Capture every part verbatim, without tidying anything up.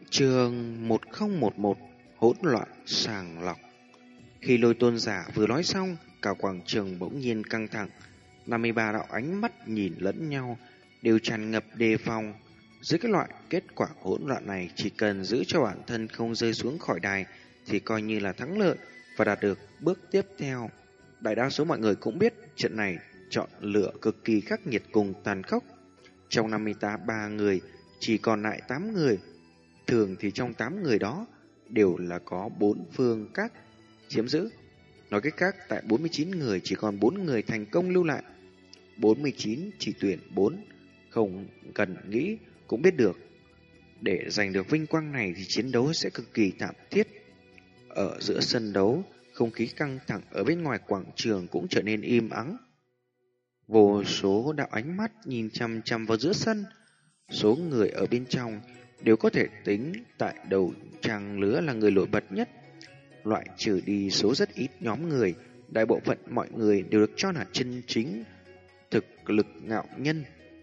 Chương một không một một Hỗn loạn sàng lọc. Khi Lôi Tôn giả vừa nói xong, cả quảng trường bỗng nhiên căng thẳng. năm mươi ba đạo ánh mắt nhìn lẫn nhau, đều tràn ngập đề phòng. Dưới cái loại kết quả hỗn loạn này, chỉ cần giữ cho bản thân không rơi xuống khỏi đài thì coi như là thắng lợi và đạt được bước tiếp theo. Đại đa số mọi người cũng biết trận này chọn lựa cực kỳ khắc nghiệt cùng tàn khốc. Trong năm mươi ba người, chỉ còn lại tám người. Thường thì trong tám người đó đều là có bốn phương các chiếm giữ. Nói cách khác, tại bốn mươi chín người chỉ còn bốn người thành công lưu lại. bốn mươi chín chỉ tuyển bốn, không cần nghĩ cũng biết được. Để giành được vinh quang này thì chiến đấu sẽ cực kỳ thảm thiết. Ở giữa sân đấu, không khí căng thẳng ở bên ngoài quảng trường cũng trở nên im ắng. Vô số đạo ánh mắt nhìn chăm chăm vào giữa sân. Số người ở bên trong đều có thể tính tại đầu trang lứa là người nổi bật nhất. Loại trừ đi số rất ít nhóm người, đại bộ phận mọi người đều được cho là chân chính thực lực ngạo nhân.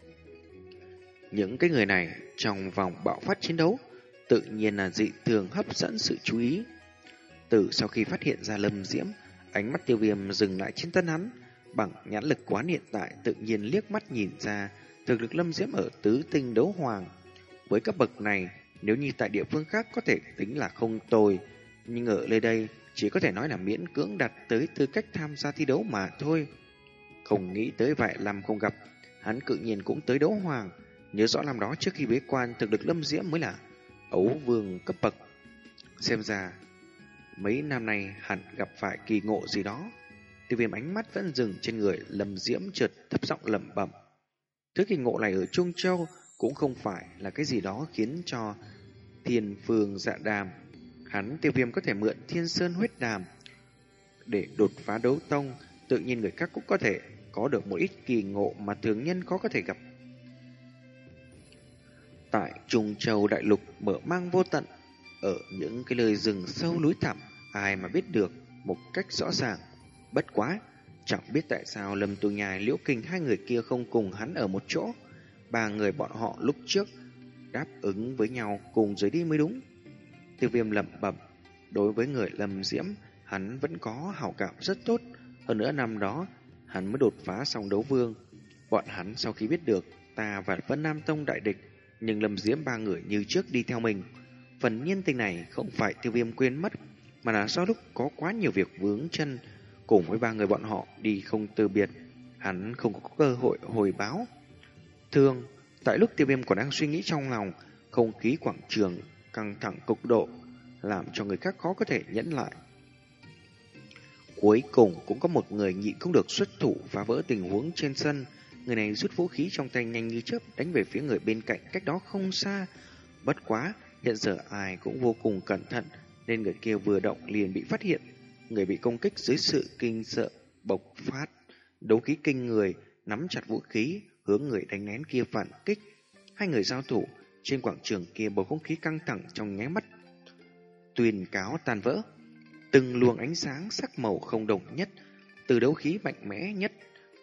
Những cái người này trong vòng bạo phát chiến đấu tự nhiên là dị thường hấp dẫn sự chú ý. Từ sau khi phát hiện ra Lâm Diễm, ánh mắt Tiêu Viêm dừng lại trên thân hắn. Bằng nhãn lực quán hiện tại tự nhiên liếc mắt nhìn ra thực lực Lâm Diễm ở tứ tinh đấu hoàng. Với cấp bậc này, nếu như tại địa phương khác có thể tính là không tồi, nhưng ở nơi đây chỉ có thể nói là miễn cưỡng đạt tới tư cách tham gia thi đấu mà thôi. Không nghĩ tới vài năm không gặp, hắn cự nhiên cũng tới đấu hoàng. Nhớ rõ năm đó trước khi bế quan, thực lực Lâm Diễm mới là ấu vương cấp bậc. Xem ra mấy năm nay hẳn gặp phải kỳ ngộ gì đó. Tiêu Viêm ánh mắt vẫn dừng trên người Lâm Diễm, chợt thấp giọng lẩm bẩm. Thứ kỳ ngộ này ở Trung Châu cũng không phải là cái gì đó khiến cho Thiên Phương Dạ Đàm, hắn Tiêu Viêm có thể mượn Thiên Sơn huyết đàm để đột phá đấu tông, tự nhiên người khác cũng có thể có được một ít kỳ ngộ mà thường nhân khó có thể gặp. Tại Trung Châu đại lục mở mang vô tận, ở những cái nơi rừng sâu núi thẳm, ai mà biết được một cách rõ ràng. Bất quá, chẳng biết tại sao Lâm Tu Nhai, Liễu Kình hai người kia không cùng hắn ở một chỗ. Ba người bọn họ lúc trước đáp ứng với nhau cùng rời đi mới đúng. Tiêu Viêm lẩm bẩm, đối với người Lâm Diễm, hắn vẫn có hảo cảm rất tốt. Hơn nữa năm đó, hắn mới đột phá xong đấu vương. Bọn hắn sau khi biết được ta và Vân Nam Tông đại địch, nhưng Lâm Diễm ba người như trước đi theo mình. Phần nhân tình này không phải Tiêu Viêm quên mất, mà là do lúc có quá nhiều việc vướng chân, cùng với ba người bọn họ đi không từ biệt, hắn không có cơ hội hồi báo. Thường, tại lúc Tiêu Viêm còn đang suy nghĩ trong lòng, không khí quảng trường căng thẳng cực độ, làm cho người khác khó có thể nhẫn lại. Cuối cùng cũng có một người nhịn không được xuất thủ phá vỡ tình huống trên sân. Người này rút vũ khí trong tay nhanh như chớp đánh về phía người bên cạnh cách đó không xa. Bất quá, hiện giờ ai cũng vô cùng cẩn thận, nên người kia vừa động liền bị phát hiện. Người bị công kích dưới sự kinh sợ bộc phát đấu khí kinh người, nắm chặt vũ khí hướng người đánh lén kia phản kích. Hai người giao thủ trên quảng trường kia, bầu không khí căng thẳng trong nháy mắt tuyên cáo tan vỡ. Từng luồng ánh sáng sắc màu không đồng nhất từ đấu khí mạnh mẽ nhất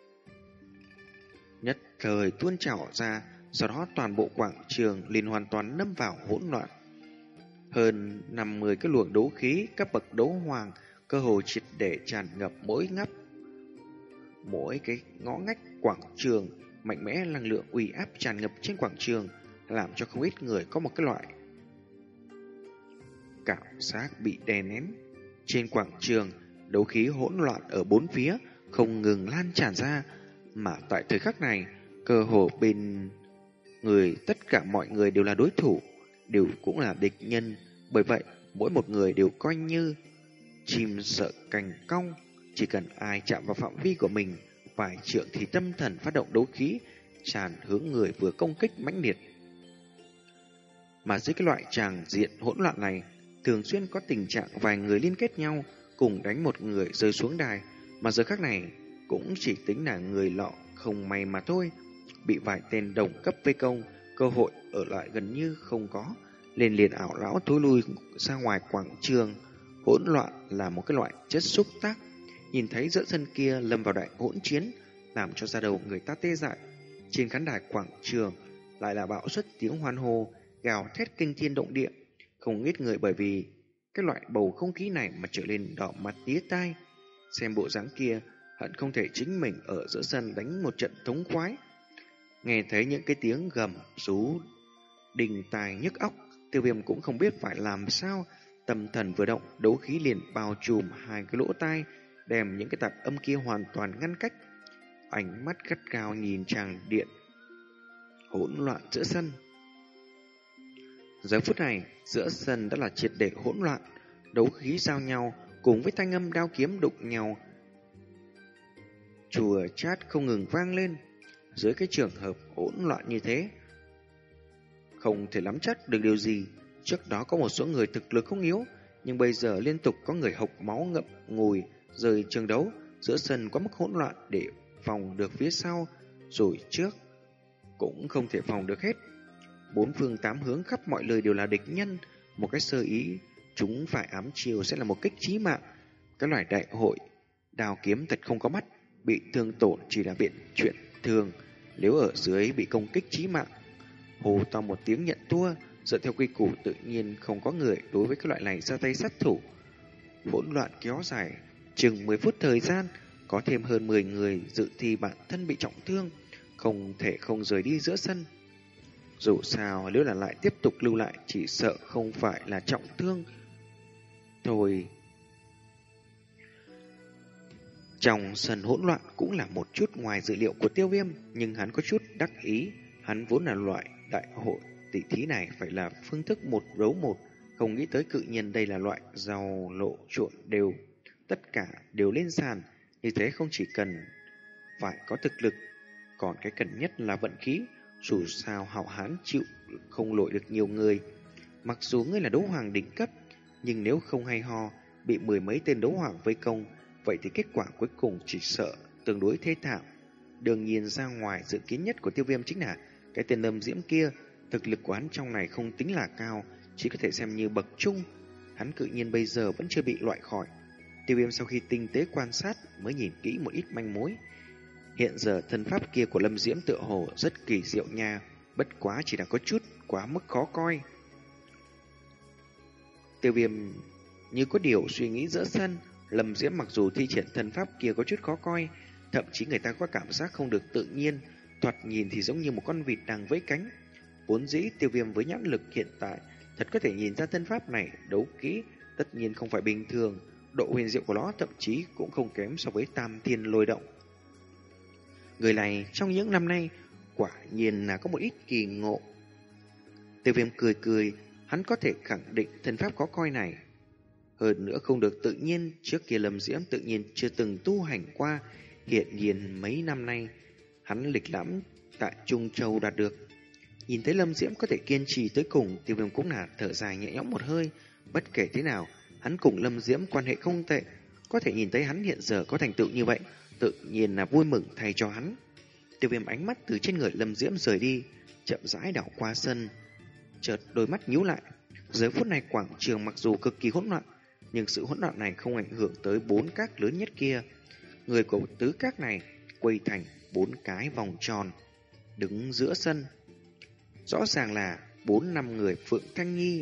nhất thời tuôn trào ra, sau đó toàn bộ quảng trường liền hoàn toàn lâm vào hỗn loạn. Hơn năm mươi cái luồng đấu khí cấp bậc đấu hoàng cơ hồ triệt để tràn ngập mỗi ngóc mỗi cái ngõ ngách quảng trường. Mạnh mẽ năng lượng uy áp tràn ngập trên quảng trường, làm cho không ít người có một cái loại cảm giác bị đè nén. Trên quảng trường, đấu khí hỗn loạn ở bốn phía không ngừng lan tràn ra, mà tại thời khắc này, cơ hồ bên người tất cả mọi người đều là đối thủ, đều cũng là địch nhân. Bởi vậy, mỗi một người đều coi như chim sợ cành cong, chỉ cần ai chạm vào phạm vi của mình vài trượng thì tâm thần phát động đấu khí tràn hướng người vừa công kích mãnh liệt. Mà dưới cái loại tràng diện hỗn loạn này, thường xuyên có tình trạng vài người liên kết nhau cùng đánh một người rơi xuống đài, mà giờ khắc này cũng chỉ tính là người lọ không may mà thôi, bị vài tên đồng cấp vây công, cơ hội ở lại gần như không có, liền liền ảo lão thối lui ra ngoài quảng trường. Hỗn loạn là một cái loại chất xúc tác, nhìn thấy giữa sân kia lâm vào đại hỗn chiến, làm cho da đầu người ta tê dại. Trên khán đài quảng trường lại là bão suất tiếng hoan hô, gào thét kinh thiên động địa. Không ít người bởi vì cái loại bầu không khí này mà trở nên đỏ mặt tía tai. Xem bộ dáng kia, hận không thể chính mình ở giữa sân đánh một trận thống khoái. Nghe thấy những cái tiếng gầm, rú, đình tài nhức óc, Tiêu Viêm cũng không biết phải làm sao. Tâm thần vừa động, đấu khí liền bao trùm hai cái lỗ tai, đem những cái tạp âm kia hoàn toàn ngăn cách. Ánh mắt gắt gao nhìn tràng điện hỗn loạn giữa sân. Giờ phút này, giữa sân đã là triệt để hỗn loạn, đấu khí giao nhau cùng với thanh âm đao kiếm đụng nhau, chùa chát không ngừng vang lên. Dưới cái trường hợp hỗn loạn như thế, không thể nắm chắc được điều gì. Trước đó có một số người thực lực không yếu, nhưng bây giờ liên tục có người hộc máu ngậm ngùi rời trường đấu. Giữa sân có mức hỗn loạn để phòng được phía sau, rồi trước cũng không thể phòng được hết. Bốn phương tám hướng khắp mọi lời đều là địch nhân. Một cái sơ ý, chúng phải ám chiều sẽ là một kích chí mạng. Cái loại đại hội đào kiếm thật không có mắt, bị thương tổn chỉ là biện chuyện thường. Nếu ở dưới bị công kích chí mạng, hô to một tiếng nhận thua. Dựa theo quy củ tự nhiên không có người đối với cái loại này ra tay sát thủ. Hỗn loạn kéo dài chừng mười phút thời gian, có thêm hơn mười người dự thi bản thân bị trọng thương, không thể không rời đi giữa sân. Dù sao nếu là lại tiếp tục lưu lại, chỉ sợ không phải là trọng thương thôi. Trong sân hỗn loạn cũng là một chút ngoài dự liệu của Tiêu Viêm, nhưng hắn có chút đắc ý. Hắn vốn là loại đại hội tỷ thí này phải là phương thức một đấu một, không nghĩ tới cự nhiên đây là loại giàu lộ trộn đều, tất cả đều lên sàn. Như thế không chỉ cần phải có thực lực, còn cái cần nhất là vận khí. Dù sao hảo hán chịu không lội được nhiều người. Mặc dù ngươi là đấu hoàng đỉnh cấp, nhưng nếu không hay ho, bị mười mấy tên đấu hoàng vây công, vậy thì kết quả cuối cùng chỉ sợ tương đối thê thảm. Đương nhiên ra ngoài dự kiến nhất của Tiêu Viêm chính là cái tên Lâm Diễm kia. Thực lực của hắn trong này không tính là cao, chỉ có thể xem như bậc trung. Hắn cự nhiên bây giờ vẫn chưa bị loại khỏi. Tiêu Viêm sau khi tinh tế quan sát mới nhìn kỹ một ít manh mối. Hiện giờ thân pháp kia của Lâm Diễm tựa hồ rất kỳ diệu nha, bất quá chỉ là có chút quá mức khó coi. Tiêu Viêm như có điều suy nghĩ giữa sân. Lâm Diễm mặc dù thi triển thân pháp kia có chút khó coi, thậm chí người ta có cảm giác không được tự nhiên, thoạt nhìn thì giống như một con vịt đang vẫy cánh. Vốn dĩ Tiêu Viêm với nhãn lực hiện tại thật có thể nhìn ra thân pháp này đấu kỹ tất nhiên không phải bình thường, độ huyền diệu của nó thậm chí cũng không kém so với Tam Thiên Lôi Động. Người này trong những năm nay quả nhiên là có một ít kỳ ngộ. Tiêu Viêm cười cười, hắn có thể khẳng định thân pháp có coi này. Hơn nữa không được tự nhiên, trước kia Lâm Diễm tự nhiên chưa từng tu hành qua, hiện nhiên mấy năm nay hắn lịch lãm tại Trung Châu đạt được. Nhìn thấy Lâm Diễm có thể kiên trì tới cùng, Tiêu Viêm cũng là thở dài nhẹ nhõm một hơi. Bất kể thế nào, hắn cùng Lâm Diễm quan hệ không tệ, có thể nhìn thấy hắn hiện giờ có thành tựu như vậy, tự nhiên là vui mừng thay cho hắn. Tiêu Viêm ánh mắt từ trên người Lâm Diễm rời đi, chậm rãi đảo qua sân, chợt đôi mắt nhíu lại. Giờ phút này quảng trường mặc dù cực kỳ hỗn loạn, nhưng sự hỗn loạn này không ảnh hưởng tới bốn các lớn nhất kia. Người của tứ các này quây thành bốn cái vòng tròn, đứng giữa sân. Rõ ràng là bốn năm người Phượng Thanh Nhi,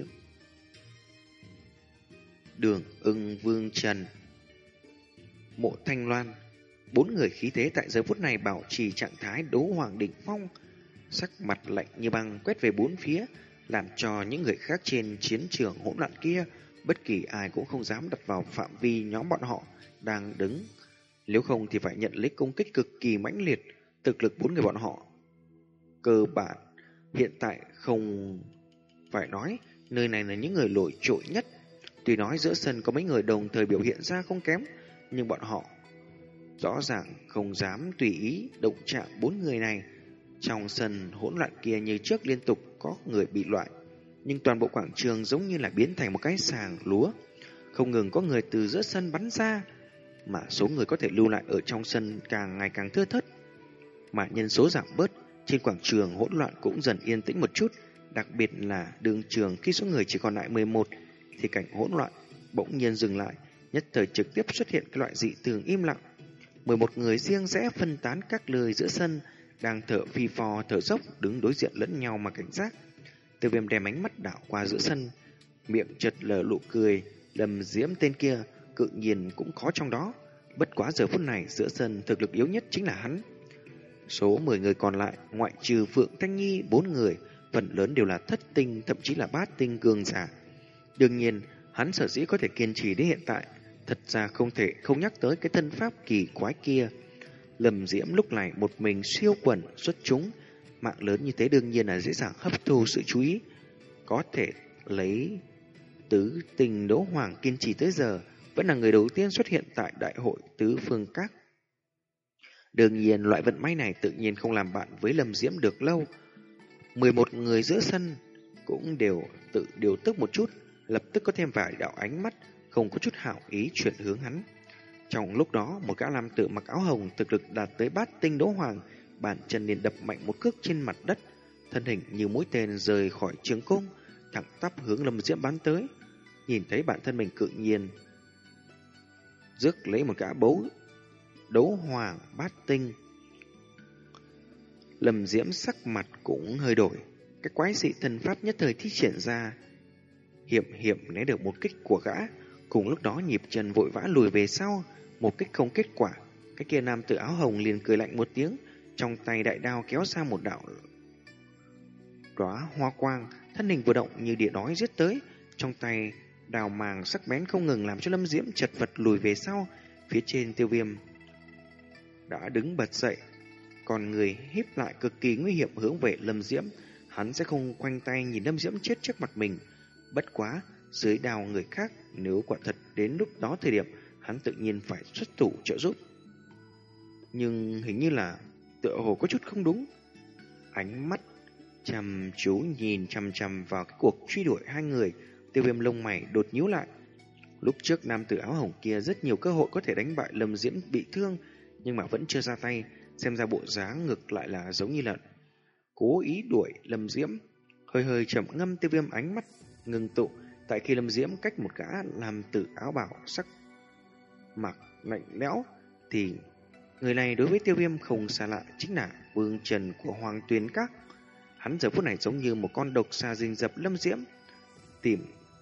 Đường Ưng, Vương Trần, Mộ Thanh Loan. Bốn người khí thế tại giờ phút này bảo trì trạng thái đấu hoàng đỉnh phong, sắc mặt lạnh như băng quét về bốn phía, làm cho những người khác trên chiến trường hỗn loạn kia bất kỳ ai cũng không dám đặt vào phạm vi nhóm bọn họ đang đứng. Nếu không thì phải nhận lấy công kích cực kỳ mãnh liệt. Thực lực bốn người bọn họ cơ bản hiện tại không phải nói, nơi này là những người nổi trội nhất. Tuy nói giữa sân có mấy người đồng thời biểu hiện ra không kém, nhưng bọn họ rõ ràng không dám tùy ý động chạm bốn người này. Trong sân hỗn loạn kia như trước liên tục có người bị loại, nhưng toàn bộ quảng trường giống như là biến thành một cái sàng lúa, không ngừng có người từ giữa sân bắn ra, mà số người có thể lưu lại ở trong sân càng ngày càng thưa thớt. Mà nhân số giảm bớt, trên quảng trường hỗn loạn cũng dần yên tĩnh một chút. Đặc biệt là đường trường, khi số người chỉ còn lại mười một thì cảnh hỗn loạn bỗng nhiên dừng lại, nhất thời trực tiếp xuất hiện cái loại dị thường im lặng. mười một người riêng rẽ phân tán các nơi giữa sân, đang thở phì phò thở dốc, đứng đối diện lẫn nhau mà cảnh giác. Tiêu Viêm đem ánh mắt đảo qua giữa sân, miệng chợt lờ nụ cười. Lâm Diễm tên kia cự nhiên cũng khó trong đó. Bất quá giờ phút này giữa sân thực lực yếu nhất chính là hắn. Số mười người còn lại, ngoại trừ Phượng Thanh Nhi bốn người, phần lớn đều là thất tinh, thậm chí là bát tinh cường giả. Đương nhiên, hắn sở dĩ có thể kiên trì đến hiện tại, thật ra không thể không nhắc tới cái thân pháp kỳ quái kia. Lâm Diễm lúc này một mình siêu quần xuất chúng, mạng lớn như thế đương nhiên là dễ dàng hấp thu sự chú ý. Có thể lấy tứ tình đấu hoàng kiên trì tới giờ, vẫn là người đầu tiên xuất hiện tại đại hội tứ phương các. Đương nhiên loại vận may này tự nhiên không làm bạn với Lâm Diễm được lâu. mười một người giữa sân cũng đều tự điều tức một chút, lập tức có thêm vài đạo ánh mắt không có chút hảo ý chuyển hướng hắn. Trong lúc đó, một gã nam tử mặc áo hồng thực lực đạt tới bát tinh đấu hoàng, bàn chân liền đập mạnh một cước trên mặt đất, thân hình như mũi tên rời khỏi trường cung, thẳng tắp hướng Lâm Diễm bắn tới. Nhìn thấy bản thân mình cự nhiên rước lấy một gã bấu đấu hoàng bát tinh, Lâm Diễm sắc mặt cũng hơi đổi, cái quái dị thần pháp nhất thời thi triển ra, hiểm hiểm né được một kích của gã. Cùng lúc đó nhịp chân vội vã lùi về sau, một kích không kết quả. Cái kia nam tử áo hồng liền cười lạnh một tiếng, trong tay đại đao kéo ra một đạo đóa hoa quang, thân hình vừa động như địa đói giết tới, trong tay đào màng sắc bén không ngừng làm cho Lâm Diễm chật vật lùi về sau. Phía trên Tiêu Viêm đã đứng bật dậy, còn người híp lại cực kỳ nguy hiểm hướng về Lâm Diễm. Hắn sẽ không khoanh tay nhìn Lâm Diễm chết trước mặt mình. Bất quá, dưới đào người khác, nếu quả thật đến lúc đó thời điểm, hắn tự nhiên phải xuất thủ trợ giúp. Nhưng hình như là tựa hồ có chút không đúng. Ánh mắt chăm chú nhìn chăm chăm vào cái cuộc truy đuổi hai người, Tiêu Viêm lông mày đột nhíu lại. Lúc trước nam tử áo hồng kia rất nhiều cơ hội có thể đánh bại Lâm Diễm bị thương, nhưng mà vẫn chưa ra tay, xem ra bộ dáng ngược lại là giống như là cố ý đuổi Lâm Diễm. Hơi hơi trầm ngâm, Tiêu Viêm ánh mắt ngừng tụ, tại khi Lâm Diễm cách một gã làm tử áo bảo sắc mặc lạnh lẽo, thì người này đối với Tiêu Viêm không xa lạ, chính là Vương Trần của Hoàng Tuyền Các. Hắn giờ phút này giống như một con độc xà rình rập Lâm Diễm, tìm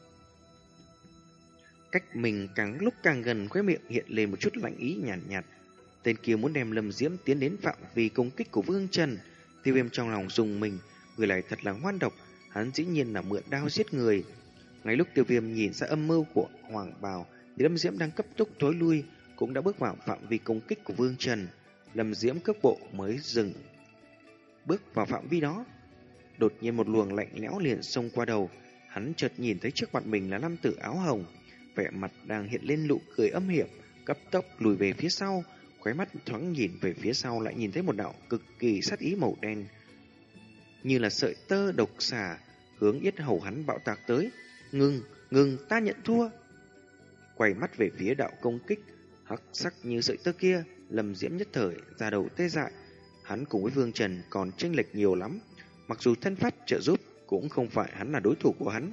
cách mình càng lúc càng gần, khóe miệng hiện lên một chút lạnh ý nhàn nhạt, nhạt. Tên kia muốn đem Lâm Diễm tiến đến phạm vi công kích của Vương Trần. Tiêu Viêm trong lòng dùng mình, người này thật là ngoan độc, hắn dĩ nhiên là mượn đao giết người. Ngay lúc Tiêu Viêm nhìn ra âm mưu của Hoàng Bào, thì Lâm Diễm đang cấp tốc thối lui, cũng đã bước vào phạm vi công kích của Vương Trần. Lâm Diễm cước bộ mới dừng bước vào phạm vi đó, đột nhiên một luồng lạnh lẽo liền xông qua đầu. Hắn chợt nhìn thấy trước mặt mình là nam tử áo hồng, vẻ mặt đang hiện lên nụ cười âm hiểm, cấp tốc lùi về phía sau, khóe mắt thoáng nhìn về phía sau lại nhìn thấy một đạo cực kỳ sát ý màu đen, như là sợi tơ độc xà hướng yết hầu hắn bạo tạc tới. Ngừng, ngừng, ta nhận thua. Quay mắt về phía đạo công kích hắc sắc như sợi tơ kia, Lâm Diễm nhất thời ra đầu tê dại. Hắn cùng với Vương Trần còn chênh lệch nhiều lắm, mặc dù thân pháp trợ giúp cũng không phải hắn là đối thủ của hắn.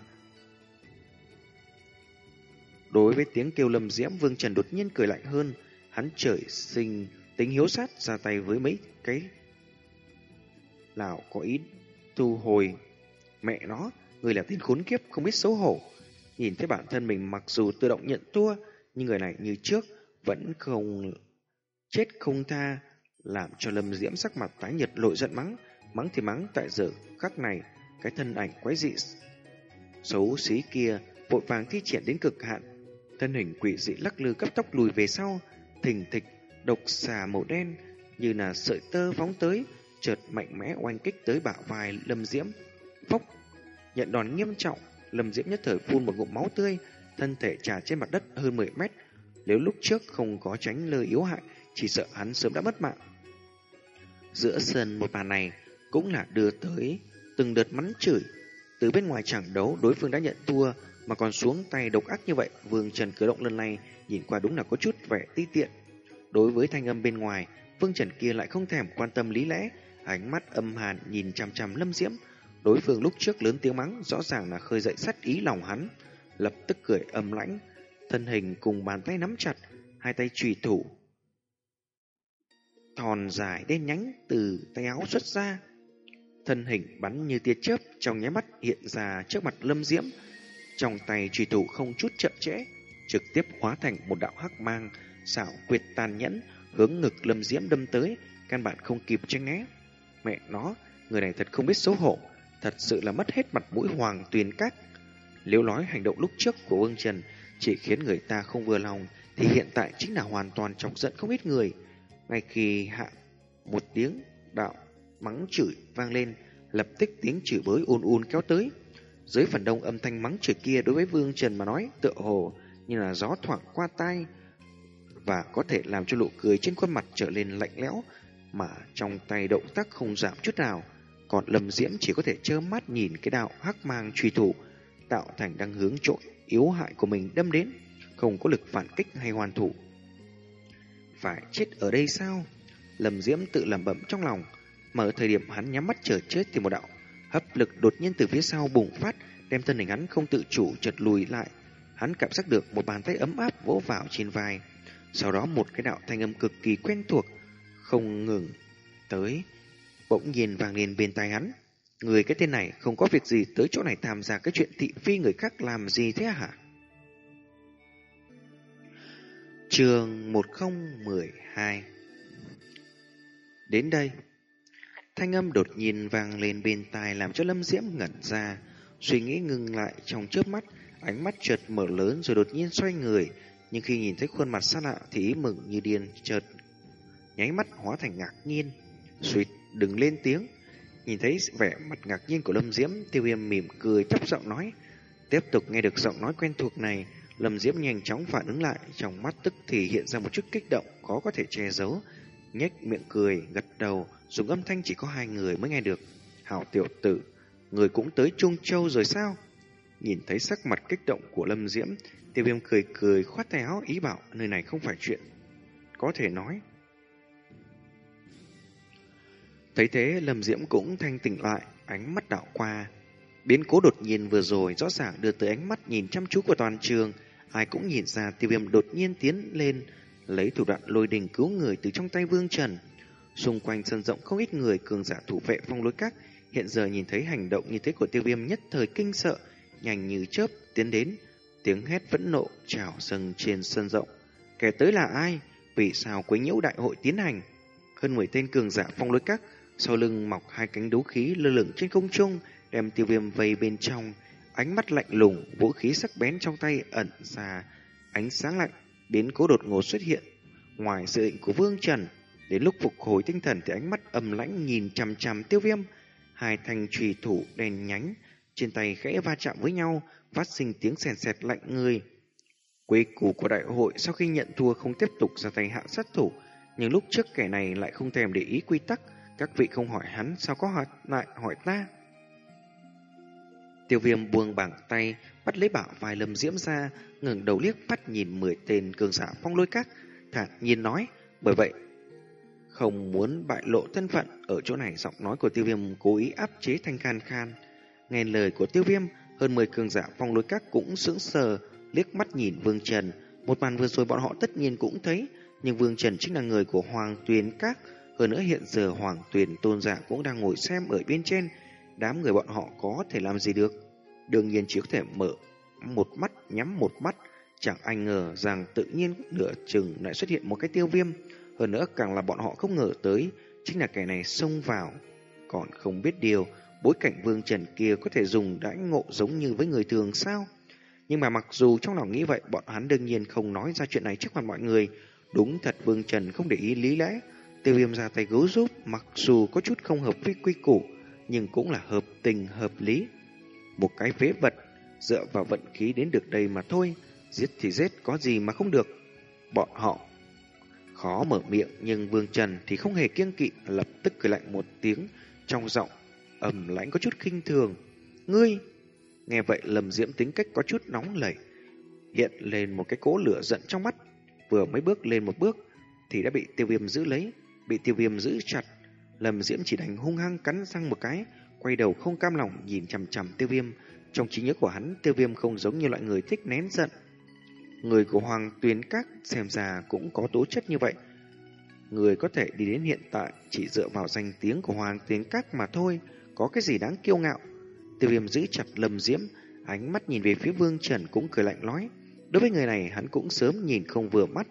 Đối với tiếng kêu Lâm Diễm, Vương Trần đột nhiên cười lạnh hơn. Hắn trời sinh tính hiếu sát, ra tay với mấy cái nào có ý thu hồi. Mẹ nó, người là tên khốn kiếp không biết xấu hổ. Nhìn thấy bản thân mình mặc dù tự động nhận thua, nhưng người này như trước vẫn không chết không tha, làm cho Lâm Diễm sắc mặt tái nhợt, lội giận mắng. Mắng thì mắng, tại giờ khắc này cái thân ảnh quái dị xấu xí kia vội vàng thi triển đến cực hạn, thân hình quỷ dị lắc lư cấp tốc lùi về sau. Thình thịch, độc xà màu đen như là sợi tơ phóng tới, chợt mạnh mẽ oanh kích tới bả vai Lâm Diễm. Phốc, nhận đòn nghiêm trọng, Lâm Diễm nhất thời phun một ngụm máu tươi, thân thể trà trên mặt đất hơn mười mét. Nếu lúc trước không có tránh lời yếu hại, chỉ sợ hắn sớm đã mất mạng. Giữa sân một màn này cũng là đưa tới từng đợt mắng chửi. Từ bên ngoài chẳng đấu, đối phương đã nhận thua mà còn xuống tay độc ác như vậy, Vương Trần cử động lần này nhìn qua đúng là có chút vẻ ti tiện. Đối với thanh âm bên ngoài, Vương Trần kia lại không thèm quan tâm lý lẽ, ánh mắt âm hàn nhìn chằm chằm Lâm Diễm. Đối phương lúc trước lớn tiếng mắng rõ ràng là khơi dậy sát ý lòng hắn, lập tức cười âm lãnh, thân hình cùng bàn tay nắm chặt, hai tay chùy thủ thon dài đen nhánh từ tay áo xuất ra, thân hình bắn như tia chớp trong nháy mắt hiện ra trước mặt Lâm Diễm. trong tay truy thủ không chút chậm trễ, trực tiếp hóa thành một đạo hắc mang, xảo quyệt tàn nhẫn, hướng ngực Lâm Diễm đâm tới, căn bản không kịp tránh né. Mẹ nó, người này thật không biết xấu hổ, thật sự là mất hết mặt mũi Hoàng Tuyền Các. Nếu nói hành động lúc trước của Vương Trần chỉ khiến người ta không vừa lòng, thì hiện tại chính là hoàn toàn chọc giận không ít người. Ngay khi hạ một tiếng đạo mắng chửi vang lên, lập tức tiếng chửi bới ùn ùn kéo tới. Dưới phần đông âm thanh mắng chửi kia đối với Vương Trần mà nói tựa hồ như là gió thoảng qua tai, và có thể làm cho nụ cười trên khuôn mặt trở nên lạnh lẽo, mà trong tay động tác không giảm chút nào. Còn Lâm Diễm chỉ có thể trơ mắt nhìn cái đạo hắc mang truy thủ tạo thành đang hướng chỗ yếu hại của mình đâm đến, không có lực phản kích hay hoàn thủ. Phải chết ở đây sao? Lâm Diễm tự lẩm bẩm trong lòng. Mà ở thời điểm hắn nhắm mắt chờ chết thì một đạo hấp lực đột nhiên từ phía sau bùng phát, đem thân hình hắn không tự chủ chật lùi lại. Hắn cảm giác được một bàn tay ấm áp vỗ vào trên vai. Sau đó một cái đạo thanh âm cực kỳ quen thuộc không ngừng tới bỗng nhiên vang lên bên tai hắn. Người cái tên này không có việc gì tới chỗ này tham gia cái chuyện thị phi người khác làm gì thế hả? Chương một không một hai. Đến đây, thanh âm đột nhiên vang lên bên tai làm cho Lâm Diễm ngẩn ra, suy nghĩ ngừng lại trong chớp mắt, ánh mắt chợt mở lớn rồi đột nhiên xoay người, nhưng khi nhìn thấy khuôn mặt xa lạ thì ý mừng như điên chợt nháy mắt hóa thành ngạc nhiên. Suýt đừng lên tiếng. Nhìn thấy vẻ mặt ngạc nhiên của Lâm Diễm, Tiêu Viêm mỉm cười thấp giọng nói. Tiếp tục nghe được giọng nói quen thuộc này, Lâm Diễm nhanh chóng phản ứng lại, trong mắt tức thì hiện ra một chút kích động khó có thể che giấu, nhếch miệng cười, gật đầu, dùng âm thanh chỉ có hai người mới nghe được. Hảo tiểu tử, người cũng tới Trung Châu rồi sao? Nhìn thấy sắc mặt kích động của Lâm Diễm, Tiêu Viêm cười cười khoát tay áo ý bảo nơi này không phải chuyện có thể nói. Thấy thế, Lâm Diễm cũng thanh tỉnh lại, ánh mắt đảo qua. Biến cố đột nhiên vừa rồi rõ ràng đưa tới ánh mắt nhìn chăm chú của toàn trường. Ai cũng nhìn ra Tiêu Viêm đột nhiên tiến lên, lấy thủ đoạn lôi đình cứu người từ trong tay Vương Trần. Xung quanh sân rộng không ít người cường giả thủ vệ Phong Lôi Các hiện giờ nhìn thấy hành động như thế của Tiêu Viêm nhất thời kinh sợ, nhanh như chớp tiến đến, tiếng hét phẫn nộ trào dâng trên sân rộng. Kẻ tới là ai? Vì sao quấy nhiễu đại hội tiến hành? Hơn mười tên cường giả Phong Lôi Các sau lưng mọc hai cánh đấu khí lơ lửng trên không trung, đem Tiêu Viêm vây bên trong, ánh mắt lạnh lùng, vũ khí sắc bén trong tay ẩn ra ánh sáng lạnh, biến cố đột ngột xuất hiện. Ngoài dự định của Vương Trần, đến lúc phục hồi tinh thần thì ánh mắt âm lãnh nhìn chằm chằm Tiêu Viêm, hai thanh chùy thủ đen nhánh trên tay khẽ va chạm với nhau, phát sinh tiếng sèn sẹt lạnh người. Quy củ của đại hội sau khi nhận thua không tiếp tục ra tay hạ sát thủ, nhưng lúc trước kẻ này lại không thèm để ý quy tắc, các vị không hỏi hắn sao có hỏi lại hỏi ta. Tiêu Viêm buông bàn tay bắt lấy bả vai Lâm Diễm ra, ngẩng đầu liếc mắt nhìn mười tên cường giả Phong Lôi Các, thản nhiên nói, bởi vậy không muốn bại lộ thân phận. Ở chỗ này giọng nói của Tiêu Viêm cố ý áp chế thanh khan khan. Nghe lời của Tiêu Viêm, hơn mười cường giả Phong Lôi Các cũng sững sờ, liếc mắt nhìn Vương Trần. Một màn vừa rồi bọn họ tất nhiên cũng thấy, nhưng Vương Trần chính là người của Hoàng Tuyền Các. Hơn nữa hiện giờ Hoàng Tuyền tôn giả cũng đang ngồi xem ở bên trên, đám người bọn họ có thể làm gì được? Đương nhiên chỉ có thể mở một mắt nhắm một mắt. Chẳng ai ngờ rằng tự nhiên nửa chừng lại xuất hiện một cái Tiêu Viêm. Hơn nữa càng là bọn họ không ngờ tới, chính là kẻ này xông vào. Còn không biết điều, bối cảnh Vương Trần kia có thể dùng đãi ngộ giống như với người thường sao? Nhưng mà mặc dù trong lòng nghĩ vậy, bọn hắn đương nhiên không nói ra chuyện này trước mặt mọi người. Đúng thật Vương Trần không để ý lý lẽ. Tiêu Viêm ra tay cứu giúp, mặc dù có chút không hợp với quy củ, nhưng cũng là hợp tình hợp lý. Một cái phế vật, dựa vào vận khí đến được đây mà thôi. Giết thì giết, có gì mà không được. Bọn họ khó mở miệng, nhưng Vương Trần thì không hề kiêng kỵ, lập tức cười lạnh một tiếng, trong giọng ầm lãnh có chút khinh thường. Ngươi! Nghe vậy Lâm Diễm tính cách có chút nóng lẩy, hiện lên một cái cỗ lửa giận trong mắt. Vừa mới bước lên một bước thì đã bị Tiêu Viêm giữ lấy. Bị Tiêu Viêm giữ chặt, Lâm Diễm chỉ đành hung hăng cắn răng một cái, quay đầu không cam lòng nhìn chằm chằm Tiêu Viêm. Trong trí nhớ của hắn, Tiêu Viêm không giống như loại người thích nén giận. Người của Hoàng Tuyền Các xem ra cũng có tố chất như vậy. Người có thể đi đến hiện tại chỉ dựa vào danh tiếng của Hoàng Tuyền Các mà thôi, có cái gì đáng kiêu ngạo. Tiêu Viêm giữ chặt Lâm Diễm, Ánh mắt nhìn về phía Vương Trần cũng cười lạnh nói. Đối với người này hắn cũng sớm nhìn không vừa mắt.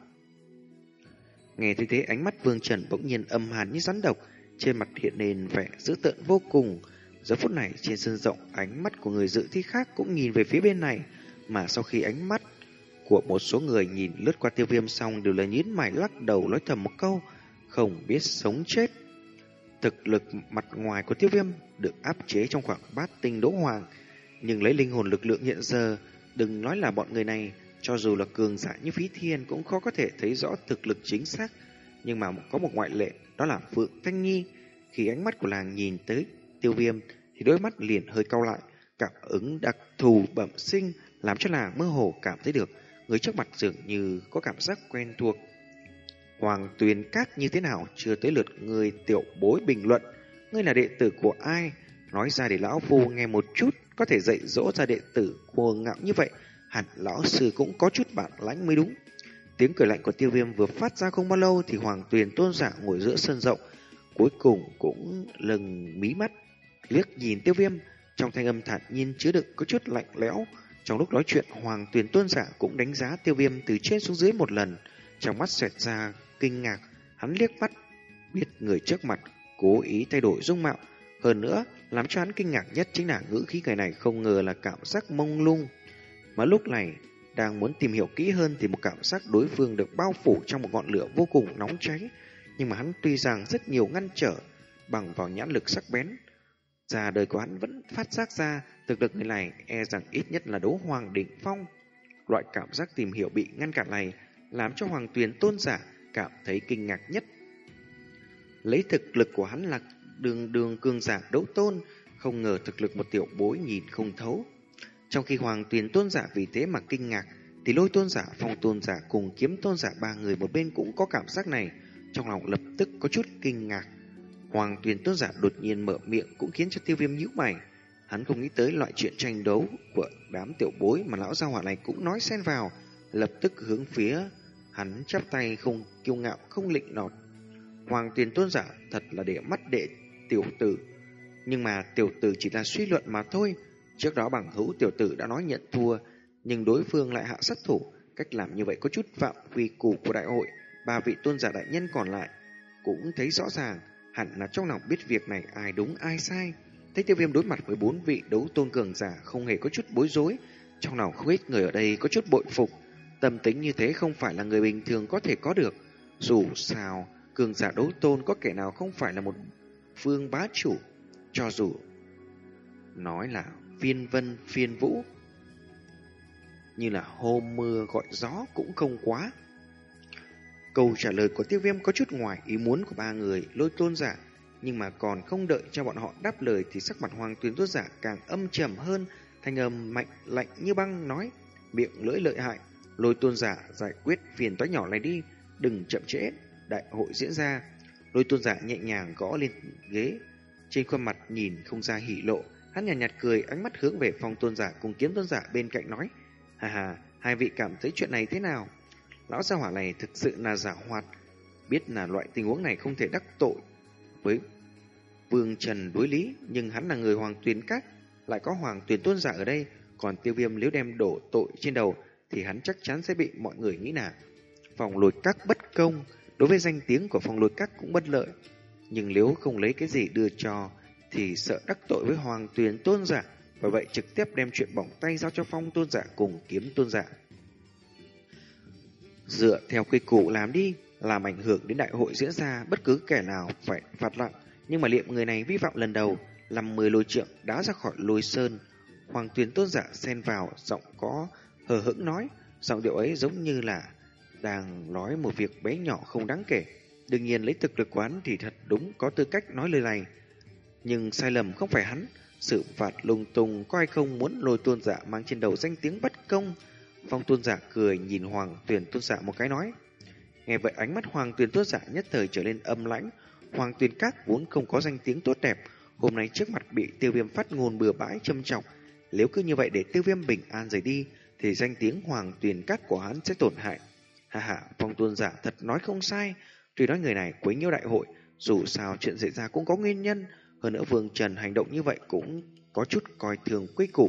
Nghe thấy thế ánh mắt Vương Trần bỗng nhiên âm hàn như rắn độc, trên mặt hiện lên vẻ dữ tợn vô cùng. Giờ phút này trên sân rộng, ánh mắt của người dự thi khác cũng nhìn về phía bên này, mà sau khi ánh mắt của một số người nhìn lướt qua Tiêu Viêm xong đều là nhíu mày lắc đầu nói thầm một câu, không biết sống chết. Thực lực mặt ngoài của Tiêu Viêm được áp chế trong khoảng bát tinh đấu hoàng, nhưng lấy linh hồn lực lượng hiện giờ, đừng nói là bọn người này, cho dù là cường giả như Phí Thiên cũng khó có thể thấy rõ thực lực chính xác. Nhưng mà có một ngoại lệ, đó là Phượng Thanh Nhi. Khi ánh mắt của nàng nhìn tới Tiêu Viêm thì đôi mắt liền hơi cau lại, cảm ứng đặc thù bẩm sinh làm cho nàng mơ hồ cảm thấy được người trước mặt dường như có cảm giác quen thuộc. Hoàng Tuyền Các như thế nào chưa tới lượt người tiểu bối bình luận. Ngươi là đệ tử của ai? Nói ra để lão phu nghe một chút, có thể dạy dỗ ra đệ tử cuồng ngạo như vậy, hẳn lão sư cũng có chút bản lãnh mới đúng. Tiếng cười lạnh của Tiêu Viêm vừa phát ra không bao lâu thì Hoàng Tuyền tôn giả ngồi giữa sân rộng, cuối cùng cũng lừng mí mắt, liếc nhìn Tiêu Viêm, trong thanh âm thản nhiên chứa đựng có chút lạnh lẽo. Trong lúc nói chuyện, Hoàng Tuyền tôn giả cũng đánh giá Tiêu Viêm từ trên xuống dưới một lần, trong mắt xẹt ra kinh ngạc. Hắn liếc mắt biết người trước mặt cố ý thay đổi dung mạo, hơn nữa làm cho hắn kinh ngạc nhất chính là ngữ khí người này không ngờ là cảm giác mông lung. Mà lúc này đang muốn tìm hiểu kỹ hơn thì một cảm giác đối phương được bao phủ trong một ngọn lửa vô cùng nóng cháy. Nhưng mà hắn tuy rằng rất nhiều ngăn trở bằng vào nhãn lực sắc bén, ra đời của hắn vẫn phát giác ra thực lực người này e rằng ít nhất là đấu hoàng đỉnh phong. Loại cảm giác tìm hiểu bị ngăn cản này làm cho Hoàng Tuyền tôn giả cảm thấy kinh ngạc nhất. Lấy thực lực của hắn là đường đường cường giả đấu tôn, không ngờ thực lực một tiểu bối nhìn không thấu. Trong khi Hoàng Tuyền tôn giả vì thế mà kinh ngạc, thì Lôi tôn giả, Phong tôn giả cùng Kiếm tôn giả ba người một bên cũng có cảm giác này, trong lòng lập tức có chút kinh ngạc. Hoàng Tuyền tôn giả đột nhiên mở miệng cũng khiến cho Tiêu Viêm nhíu mày. Hắn không nghĩ tới loại chuyện tranh đấu của đám tiểu bối mà lão gia hỏa này cũng nói xen vào, lập tức hướng phía hắn chắp tay, không kiêu ngạo không lịnh nọt. Hoàng Tuyền tôn giả thật là để mắt đệ tiểu tử, nhưng mà tiểu tử chỉ là suy luận mà thôi. Trước đó bằng hữu tiểu tử đã nói nhận thua, nhưng đối phương lại hạ sát thủ, cách làm như vậy có chút phạm quy củ của đại hội. Ba vị tôn giả đại nhân còn lại cũng thấy rõ ràng, hẳn là trong lòng biết việc này ai đúng ai sai. Thấy Tiêu Viêm đối mặt với bốn vị đấu tôn cường giả không hề có chút bối rối, trong lòng không ít người ở đây có chút bội phục. Tâm tính như thế không phải là người bình thường có thể có được. Dù sao, cường giả đấu tôn có kẻ nào không phải là một phương bá chủ, cho dù nói là phiên vân phiên vũ, như là hôm mưa gọi gió cũng không quá. Câu trả lời của Tiêu Viêm có chút ngoài ý muốn của ba người Lôi tôn giả, nhưng mà còn không đợi cho bọn họ đáp lời thì sắc mặt Hoàng Tuyền tôn giả càng âm trầm hơn, thanh âm mạnh lạnh như băng nói, miệng lưỡi lợi hại, Lôi tôn giả giải quyết phiền toái nhỏ này đi, đừng chậm trễ, đại hội diễn ra. Lôi tôn giả nhẹ nhàng gõ lên ghế, trên khuôn mặt nhìn không ra hỉ lộ, hắn nhàn nhạt, nhạt cười, ánh mắt hướng về Phong tôn giả cùng Kiếm tôn giả bên cạnh nói, hà hà, hai vị cảm thấy chuyện này thế nào? Lão gia hỏa này thực sự là giả hoạt, biết là loại tình huống này không thể đắc tội với Vương Trần đối lý, nhưng hắn là người Hoàng Tuyền Các, lại có Hoàng Tuyền tôn giả ở đây, còn Tiêu Viêm nếu đem đổ tội trên đầu thì hắn chắc chắn sẽ bị mọi người nghĩ là Phong Lôi Các bất công, đối với danh tiếng của Phong Lôi Các cũng bất lợi. Nhưng nếu không lấy cái gì đưa cho thì sợ đắc tội với Hoàng Tuyền tôn giả, bởi vậy trực tiếp đem chuyện bỏng tay giao cho Phong tôn giả cùng Kiếm tôn giả. Dựa theo quy củ làm đi, làm ảnh hưởng đến đại hội diễn ra, bất cứ kẻ nào phải phạt nặng, nhưng mà liệm người này vi phạm lần đầu, làm mười lôi trượng đá ra khỏi lôi sơn. Hoàng Tuyền tôn giả xen vào, giọng có hờ hững nói, giọng điệu ấy giống như là đang nói một việc bé nhỏ không đáng kể. Đương nhiên lấy thực lực của hắn thì thật đúng có tư cách nói lời này, nhưng sai lầm không phải hắn, xử phạt lung tung có ai không muốn Lôi tôn giả mang trên đầu danh tiếng bất công. Phong tôn giả cười nhìn Hoàng Tuyền tôn giả một cái nói. Nghe vậy ánh mắt Hoàng Tuyền tôn giả nhất thời trở nên âm lãnh. Hoàng Tuyền Các vốn không có danh tiếng tốt đẹp, hôm nay trước mặt bị Tiêu Viêm phát ngôn bừa bãi châm chọc, nếu cứ như vậy để Tiêu Viêm bình an rời đi thì danh tiếng Hoàng Tuyền Các của hắn sẽ tổn hại. Hà hà, Phong tôn giả thật nói không sai, tuy nói người này quấy nhiễu đại hội, dù sao chuyện xảy ra cũng có nguyên nhân, hơn nữa Vương Trần hành động như vậy cũng có chút coi thường quy củ,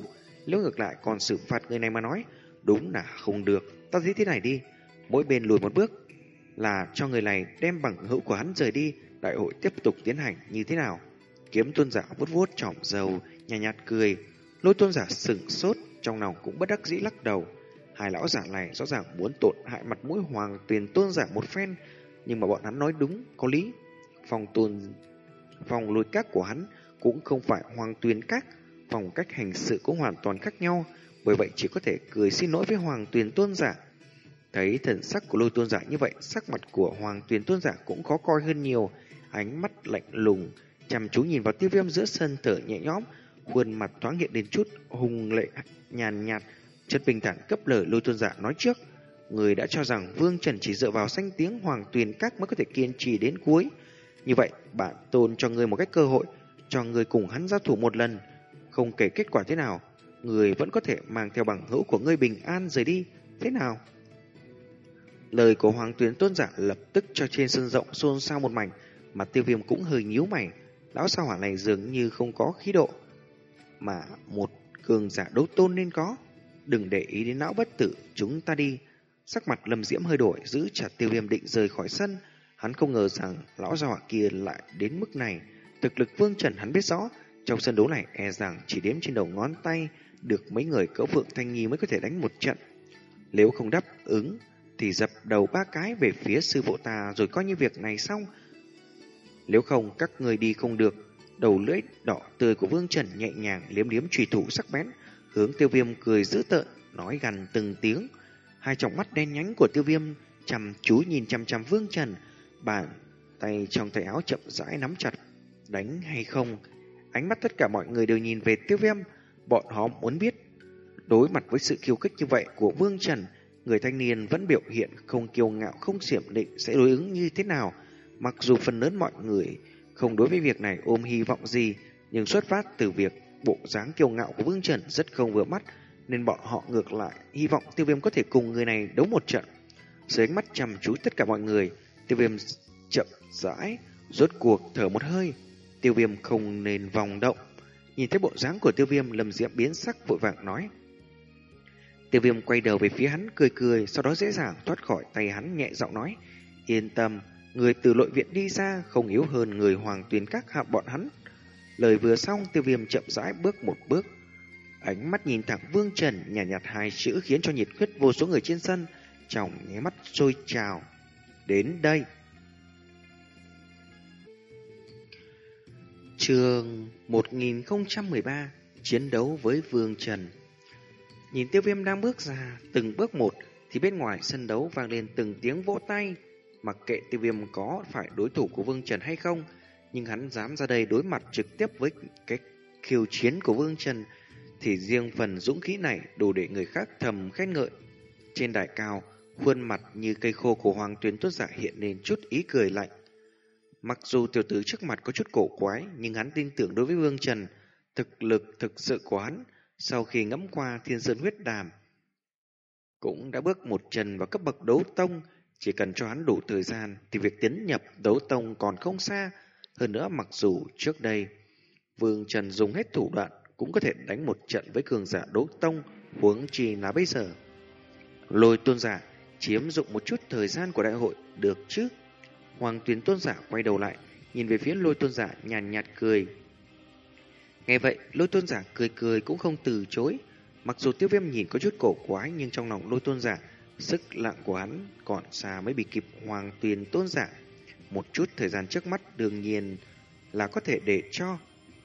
Nếu ngược lại còn xử phạt người này mà nói, đúng là không được. Ta thấy thế này đi, mỗi bên lùi một bước là cho người này đem bằng hữu của hắn rời đi, đại hội tiếp tục tiến hành như thế nào? Kiếm tôn giả vuốt vuốt trỏm dầu, nhạt nhạt cười. Lôi tôn giả sững sốt, trong lòng cũng bất đắc dĩ lắc đầu. Hai lão giả này rõ ràng muốn tổn hại mặt mũi Hoàng Tuyền tôn giả một phen, nhưng mà bọn hắn nói đúng, có lý. Phòng tôn phòng lôi các của hắn cũng không phải Hoàng Tuyền các, phong cách hành sự cũng hoàn toàn khác nhau, bởi vậy chỉ có thể cười xin lỗi với Hoàng Tuyền tôn giả. Thấy thần sắc của lôi tôn giả như vậy, sắc mặt của Hoàng Tuyền tôn giả cũng khó coi hơn nhiều, ánh mắt lạnh lùng, chăm chú nhìn vào Tiêu Viêm giữa sân thở nhẹ nhõm, khuôn mặt thoáng hiện đến chút hùng lệ nhàn nhạt, chất bình thản cấp lời lôi tôn giả nói trước. Người đã cho rằng Vương Trần chỉ dựa vào danh tiếng Hoàng Tuyền các mới có thể kiên trì đến cuối. Như vậy, bản tôn cho người một cách cơ hội, cho người cùng hắn giao thủ một lần. Không kể kết quả thế nào, người vẫn có thể mang theo bằng hữu của ngươi bình an rời đi. Thế nào? Lời của Hoàng Tuyền tôn giả lập tức cho trên sân rộng xôn xao một mảnh, mà Tiêu Viêm cũng hơi nhíu mày. Lão sao hỏa này dường như không có khí độ mà một cường giả đấu tôn nên có. Đừng để ý đến lão bất tử, chúng ta đi. Sắc mặt Lâm Diễm hơi đổi, giữ chặt Tiêu Viêm định rời khỏi sân. Hắn không ngờ rằng lão gia hỏa kia lại đến mức này. Thực lực Vương Trần hắn biết rõ, trong sân đấu này e rằng chỉ đếm trên đầu ngón tay được mấy người cỡ Phượng Thanh Nhi mới có thể đánh một trận. Nếu không đáp ứng thì dập đầu ba cái về phía sư phụ ta rồi coi như việc này xong. Nếu không các người đi không được. Đầu lưỡi đỏ tươi của Vương Trần nhẹ nhàng liếm liếm chùy thủ sắc bén, hướng Tiêu Viêm cười dữ tợn, nói gằn từng tiếng. Hai tròng mắt đen nhánh của Tiêu Viêm chăm chú nhìn chăm chăm Vương Trần, bàn tay trong tay áo chậm rãi nắm chặt. Đánh hay không? Ánh mắt tất cả mọi người đều nhìn về Tiêu Viêm, bọn họ muốn biết. Đối mặt với sự khiêu khích như vậy của Vương Trần, người thanh niên vẫn biểu hiện không kiêu ngạo không xiểm định sẽ đối ứng như thế nào. Mặc dù phần lớn mọi người không đối với việc này ôm hy vọng gì, nhưng xuất phát từ việc bộ dáng kiêu ngạo của Vương Trần rất không vừa mắt, nên bọn họ ngược lại hy vọng Tiêu Viêm có thể cùng người này đấu một trận. Dưới ánh mắt chăm chú tất cả mọi người, Tiêu Viêm chậm rãi rốt cuộc thở một hơi. Tiêu Viêm không nên vòng động. Nhìn thấy bộ dáng của Tiêu Viêm, Lâm Diễm biến sắc vội vàng nói. Tiêu Viêm quay đầu về phía hắn cười cười, sau đó dễ dàng thoát khỏi tay hắn, nhẹ giọng nói: "Yên tâm, người từ nội viện đi ra không yếu hơn người Hoàng Tuyền các hạ bọn hắn." Lời vừa xong, Tiêu Viêm chậm rãi bước một bước, ánh mắt nhìn thẳng Vương Trần, nhàn nhạt, nhạt hai chữ khiến cho nhiệt huyết vô số người trên sân trong nháy mắt sôi trào. Đến đây. Chương một nghìn không trăm mười ba, chiến đấu với Vương Trần. Nhìn Tiêu Viêm đang bước ra từng bước một thì bên ngoài sân đấu vang lên từng tiếng vỗ tay. Mặc kệ Tiêu Viêm có phải đối thủ của Vương Trần hay không, nhưng hắn dám ra đây đối mặt trực tiếp với cái khiêu chiến của Vương Trần thì riêng phần dũng khí này đủ để người khác thầm khen ngợi. Trên đài cao, khuôn mặt như cây khô của Hoàng Tuyền Tuất Giả hiện lên chút ý cười lạnh. Mặc dù tiểu tử trước mặt có chút cổ quái, nhưng hắn tin tưởng đối với Vương Trần, thực lực thực sự của hắn sau khi ngẫm qua Thiên Sơn huyết đàm cũng đã bước một chân vào cấp bậc đấu tông. Chỉ cần cho hắn đủ thời gian thì việc tiến nhập đấu tông còn không xa. Hơn nữa, mặc dù trước đây Vương Trần dùng hết thủ đoạn cũng có thể đánh một trận với cường giả đấu tông, huống chi là bây giờ. Lôi tôn giả chiếm dụng một chút thời gian của đại hội được chứ? Hoàng Tuyền tôn giả quay đầu lại, nhìn về phía Lôi tôn giả nhàn nhạt cười. Nghe vậy, Lôi tôn giả cười cười cũng không từ chối. Mặc dù Tiêu Viêm nhìn có chút cổ quái, nhưng trong lòng Lôi tôn giả, sức lặng của hắn còn xa mới bị kịp Hoàng Tuyền tôn giả. Một chút thời gian trước mắt đương nhiên là có thể để cho.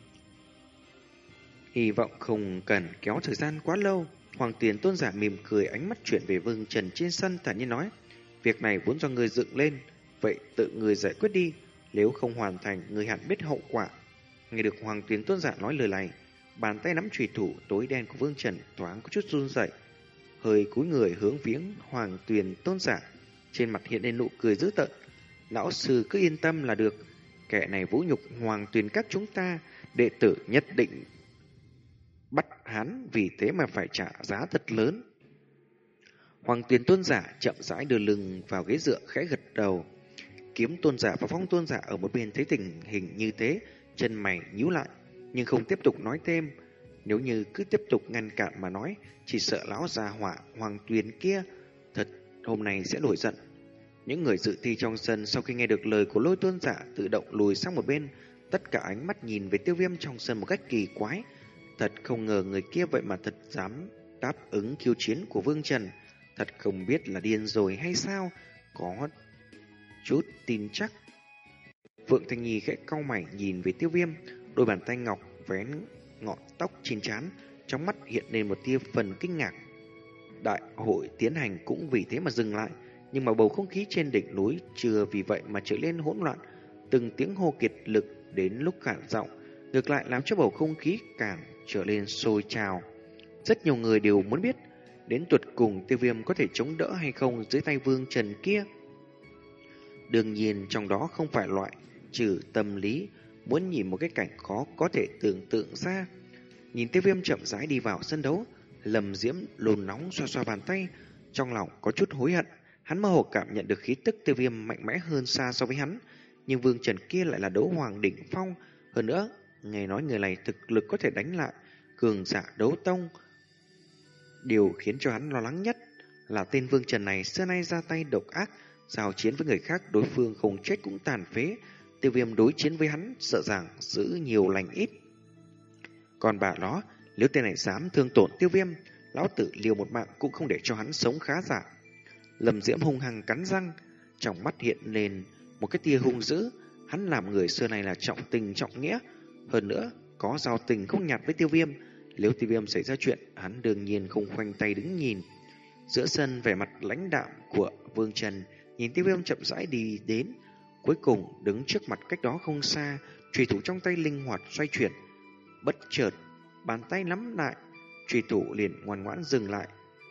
Hy vọng không cần kéo thời gian quá lâu. Hoàng Tuyền tôn giả mỉm cười, ánh mắt chuyển về Vương Trần trên sân, thản nhiên nói: "Việc này vốn do ngươi dựng lên, vậy tự ngươi giải quyết đi. Nếu không hoàn thành, ngươi hẳn biết hậu quả." Nghe được Hoàng Tuyền tôn giả nói lời này, bàn tay nắm chùy thủ tối đen của Vương Trần thoáng có chút run rẩy, hơi cúi người hướng viếng Hoàng Tuyền tôn giả, trên mặt hiện lên nụ cười dữ tợn. "Lão sư cứ yên tâm là được, kẻ này vũ nhục Hoàng Tuyền các chúng ta, đệ tử nhất định bắt hắn vì thế mà phải trả giá thật lớn." Hoàng Tuyền tôn giả chậm rãi đưa lưng vào ghế dựa, khẽ gật đầu. Kiếm tôn giả và Phong tôn giả ở một bên thấy tình hình như thế, chân mày nhíu lại nhưng không tiếp tục nói thêm. Nếu như cứ tiếp tục ngăn cản mà nói, chỉ sợ lão già hỏa Hoàng Tuyền kia thật hôm nay sẽ nổi giận. Những người dự thi trong sân sau khi nghe được lời của Lôi Tôn giả tự động lùi sang một bên, tất cả ánh mắt nhìn về Tiêu Viêm trong sân một cách kỳ quái. Thật không ngờ người kia vậy mà thật dám đáp ứng khiêu chiến của Vương Trần. Thật không biết là điên rồi hay sao, có chút tin chắc. Phượng Thanh Nhi khẽ cau mày nhìn về Tiêu Viêm, đôi bàn tay ngọc vén ngọn tóc trên trán, trong mắt hiện lên một tia phần kinh ngạc. Đại hội tiến hành cũng vì thế mà dừng lại, nhưng mà bầu không khí trên đỉnh núi chưa vì vậy mà trở nên hỗn loạn, từng tiếng hô kiệt lực đến lúc cạn giọng, ngược lại làm cho bầu không khí càng trở nên sôi trào. Rất nhiều người đều muốn biết đến tuột cùng Tiêu Viêm có thể chống đỡ hay không dưới tay Vương Trần kia. Đương nhiên trong đó không phải loại trừ tâm lý muốn nhìn một cái cảnh khó có thể tưởng tượng ra. Nhìn Tiêu Viêm chậm rãi đi vào sân đấu, Lâm Diễm lùn nóng xoa xoa bàn tay, trong lòng có chút hối hận. Hắn mơ hồ cảm nhận được khí tức Tiêu Viêm mạnh mẽ hơn xa so với hắn, nhưng Vương Trần kia lại là đấu hoàng đỉnh phong, hơn nữa nghe nói người này thực lực có thể đánh lại cường giả đấu tông. Điều khiến cho hắn lo lắng nhất là tên Vương Trần này xưa nay ra tay độc ác, giao chiến với người khác đối phương không chết cũng tàn phế. Tiêu Viêm đối chiến với hắn sợ rằng giữ nhiều lành ít. Còn bà nó, nếu tên này dám thương tổn Tiêu Viêm, lão tử liều một mạng cũng không để cho hắn sống khá giả. Lâm Diễm hung hăng cắn răng, trong mắt hiện lên một cái tia hung dữ. Hắn làm người xưa này là trọng tình trọng nghĩa, hơn nữa có giao tình không nhạt với Tiêu Viêm. Nếu Tiêu Viêm xảy ra chuyện, hắn đương nhiên không khoanh tay đứng nhìn. Giữa sân vẻ mặt lãnh đạm của Vương Trần nhìn Tiêu Viêm chậm rãi đi đến, cuối cùng đứng trước mặt cách đó không xa, chùy thủ trong tay linh hoạt xoay chuyển. Bất chợt, bàn tay nắm lại, chùy thủ liền ngoan ngoãn dừng lại.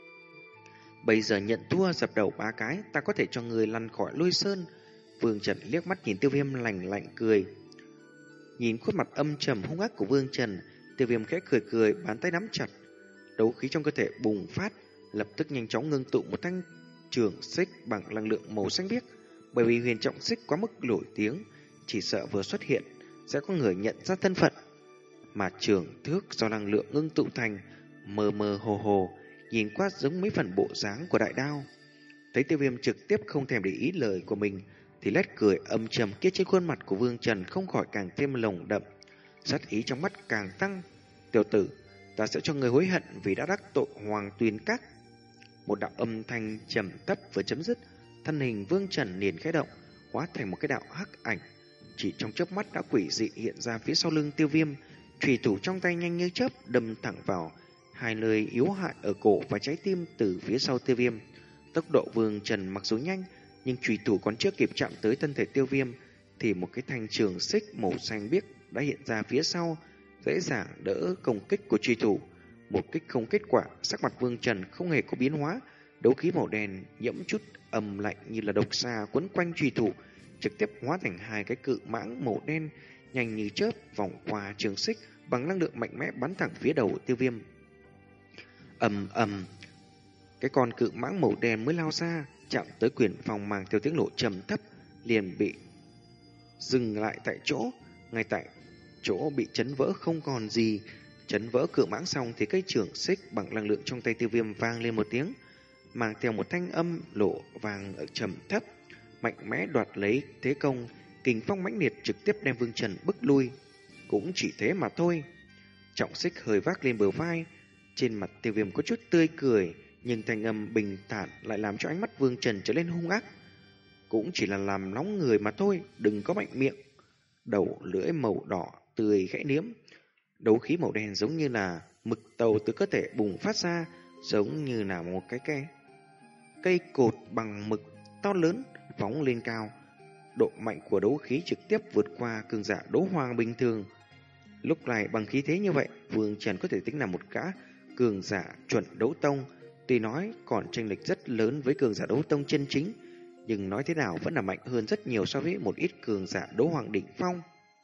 Bây giờ nhận thua dập đầu ba cái, ta có thể cho người lăn khỏi Lôi Sơn. Vương Trần liếc mắt nhìn Tiêu Viêm lạnh lạnh cười. Nhìn khuôn mặt âm trầm hung ác của Vương Trần, Tiêu Viêm khẽ cười cười, bàn tay nắm chặt. Đấu khí trong cơ thể bùng phát, lập tức nhanh chóng ngưng tụ một thanh trường xích bằng năng lượng màu xanh biếc. Bởi vì huyền trọng xích quá mức nổi tiếng, chỉ sợ vừa xuất hiện sẽ có người nhận ra thân phận. Mà trường thước do năng lượng ngưng tụ thành mơ mơ hồ hồ, nhìn qua giống mấy phần bộ dáng của đại đao. Thấy Tiêu Viêm trực tiếp không thèm để ý lời của mình, thì nét cười âm trầm kia trên khuôn mặt của Vương Trần không khỏi càng thêm lồng đậm, sát ý trong mắt càng tăng. Tiểu tử, ta sẽ cho người hối hận vì đã đắc tội Hoàng Tuyền Các. Một đạo âm thanh trầm thấp vừa chấm dứt, thân hình Vương Trần liền khẽ động, hóa thành một cái đạo hắc ảnh, chỉ trong chớp mắt đã quỷ dị hiện ra phía sau lưng Tiêu Viêm, chùy thủ trong tay nhanh như chớp đâm thẳng vào hai nơi yếu hại ở cổ và trái tim từ phía sau Tiêu Viêm. Tốc độ Vương Trần mặc dù nhanh, nhưng chùy thủ còn chưa kịp chạm tới thân thể Tiêu Viêm thì một cái thanh trường xích màu xanh biếc đã hiện ra phía sau, dễ dàng đỡ công kích của chùy thủ. Một kích không kết quả, sắc mặt Vương Trần không hề có biến hóa, đấu khí màu đen nhiễm chút âm lạnh như là độc xà quấn quanh chùy thủ, trực tiếp hóa thành hai cái cự mãng màu đen nhanh như chớp vòng qua trường xích, bằng năng lượng mạnh mẽ bắn thẳng phía đầu Tiêu Viêm. Ầm ầm, cái con cự mãng màu đen mới lao ra, chạm tới quyền phòng mang theo tiếng nổ trầm thấp, liền bị dừng lại tại chỗ. Ngay tại chỗ bị chấn vỡ không còn gì. Chấn vỡ cự mãng xong thì cây trường xích bằng năng lượng trong tay Tiêu Viêm vang lên một tiếng, mang theo một thanh âm lộ vàng ở trầm thấp, mạnh mẽ đoạt lấy thế công. Kình phong mãnh liệt trực tiếp đem Vương Trần bức lui. Cũng chỉ thế mà thôi. Trọng xích hơi vác lên bờ vai, trên mặt Tiêu Viêm có chút tươi cười, nhưng thanh âm bình thản lại làm cho ánh mắt Vương Trần trở lên hung ác. Cũng chỉ là làm nóng người mà thôi, đừng có mạnh miệng. Đầu lưỡi màu đỏ tươi khẽ liếm, đấu khí màu đen giống như là mực tàu từ cơ thể bùng phát ra, giống như là một cái cây cây cột bằng mực to lớn phóng lên cao. Độ mạnh của đấu khí trực tiếp vượt qua cường giả đấu hoàng bình thường. Lúc này bằng khí thế như vậy, Vương Trần có thể tính là một gã cường giả chuẩn đấu tông. Tuy nói còn chênh lệch rất lớn với cường giả đấu tông chân chính, nhưng nói thế nào vẫn là mạnh hơn rất nhiều so với một ít cường giả đấu hoàng đỉnh phong.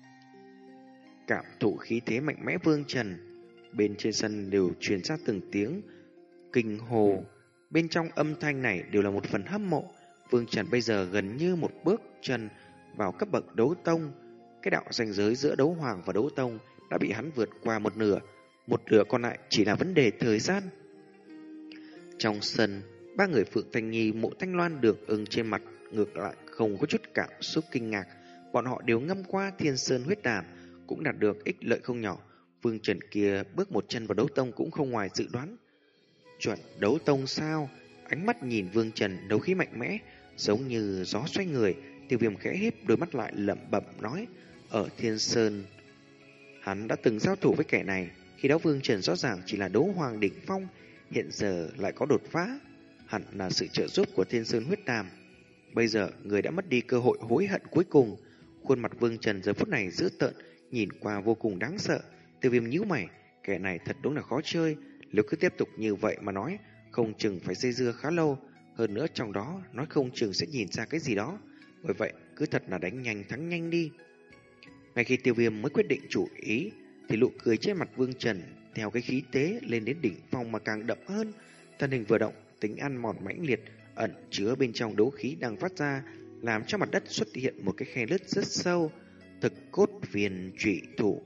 Cảm thụ khí thế mạnh mẽ Vương Trần, bên trên sân đều truyền ra từng tiếng kinh hồ. Bên trong âm thanh này đều là một phần hâm mộ. Vương Trần bây giờ gần như một bước chân vào cấp bậc đấu tông. Cái đạo ranh giới giữa đấu hoàng và đấu tông đã bị hắn vượt qua một nửa. một nửa còn lại chỉ là vấn đề thời gian. Trong sân, ba người Phượng Thanh Nhi, Mộ Thanh Loan, Đường Ưng trên mặt ngược lại không có chút cảm xúc kinh ngạc. Bọn họ đều ngâm qua Thiên Sơn huyết đàm, cũng đạt được ích lợi không nhỏ. Vương Trần kia bước một chân vào đấu tông cũng không ngoài dự đoán. Chuẩn đấu tông sao? Ánh mắt nhìn Vương Trần đấu khí mạnh mẽ, giống như gió xoay người. Tiêu Viêm khẽ híp đôi mắt lại lẩm bẩm nói, ở Thiên Sơn hắn đã từng giao thủ với kẻ này. Khi đó Vương Trần rõ ràng chỉ là đấu hoàng đỉnh phong, hiện giờ lại có đột phá, hẳn là sự trợ giúp của Thiên Sơn huyết đàm. Bây giờ người đã mất đi cơ hội hối hận cuối cùng. Khuôn mặt Vương Trần giờ phút này dữ tợn, nhìn qua vô cùng đáng sợ. Tiêu Viêm nhíu mày, kẻ này thật đúng là khó chơi. Nếu cứ tiếp tục như vậy mà nói, không chừng phải dây dưa khá lâu. Hơn nữa trong đó nói không chừng sẽ nhìn ra cái gì đó. Bởi vậy cứ thật là đánh nhanh thắng nhanh đi. Ngay khi Tiêu Viêm mới quyết định chủ ý, thì nụ cười trên mặt Vương Trần theo cái khí tế lên đến đỉnh phong mà càng đậm hơn. Thân hình vừa động, tính ăn mòn mãnh liệt ẩn chứa bên trong đấu khí đang phát ra, làm cho mặt đất xuất hiện một cái khe nứt rất sâu. Thực cốt viên trụy thủ.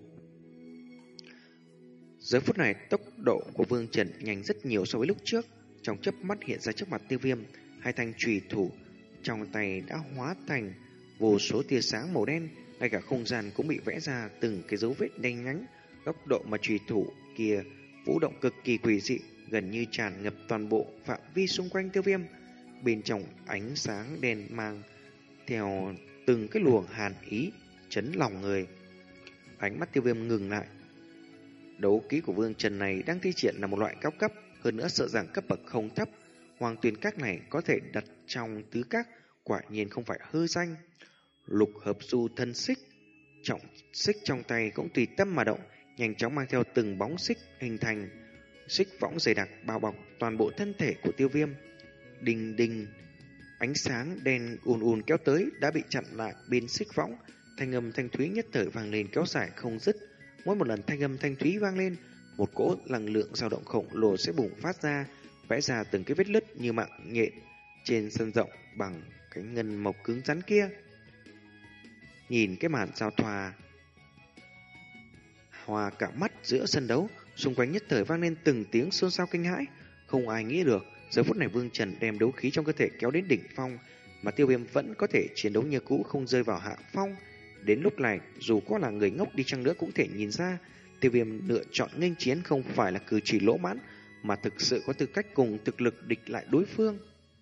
Giờ phút này tốc độ của Vương Trần nhanh rất nhiều so với lúc trước. Trong chớp mắt hiện ra trước mặt Tiêu Viêm, hai thanh trùy thủ trong tay đã hóa thành vô số tia sáng màu đen, ngay cả không gian cũng bị vẽ ra từng cái dấu vết đen nhánh. Góc độ mà trùy thủ kia vũ động cực kỳ quỷ dị, gần như tràn ngập toàn bộ phạm vi xung quanh Tiêu Viêm. Bên trong ánh sáng đen mang theo từng cái luồng hàn ý chấn lòng người. Ánh mắt Tiêu Viêm ngừng lại. Đấu kỹ của Vương Trần này đang thi triển là một loại cao cấp, hơn nữa sợ rằng cấp bậc không thấp. Hoàng tuyển các này có thể đặt trong tứ các, quả nhiên không phải hư danh. Lục hợp du thân xích, trọng xích trong tay cũng tùy tâm mà động, nhanh chóng mang theo từng bóng xích hình thành xích võng dày đặc bao bọc toàn bộ thân thể của Tiêu Viêm. Đinh đinh, ánh sáng đen ùn ùn kéo tới đã bị chặn lại bên xích võng. Thanh âm thanh thúy nhất thời vang lên kéo dài không dứt. Mỗi một lần thanh âm thanh thúy vang lên, một cỗ năng lượng dao động khổng lồ sẽ bùng phát ra, vẽ ra từng cái vết nứt như mạng nhện trên sân rộng bằng cái ngân mộc cứng rắn kia. Nhìn cái màn giao thoa hòa cả mắt giữa sân đấu, xung quanh nhất thời vang lên từng tiếng xôn xao kinh hãi. Không ai nghĩ được giờ phút này Vương Trần đem đấu khí trong cơ thể kéo đến đỉnh phong, mà Tiêu Viêm vẫn có thể chiến đấu như cũ, không rơi vào hạ phong. Đến lúc này, dù có là người ngốc đi chăng nữa cũng thể nhìn ra, Tiêu Viêm lựa chọn nghênh chiến không phải là cử chỉ lỗ mãn, mà thực sự có tư cách cùng thực lực địch lại đối phương.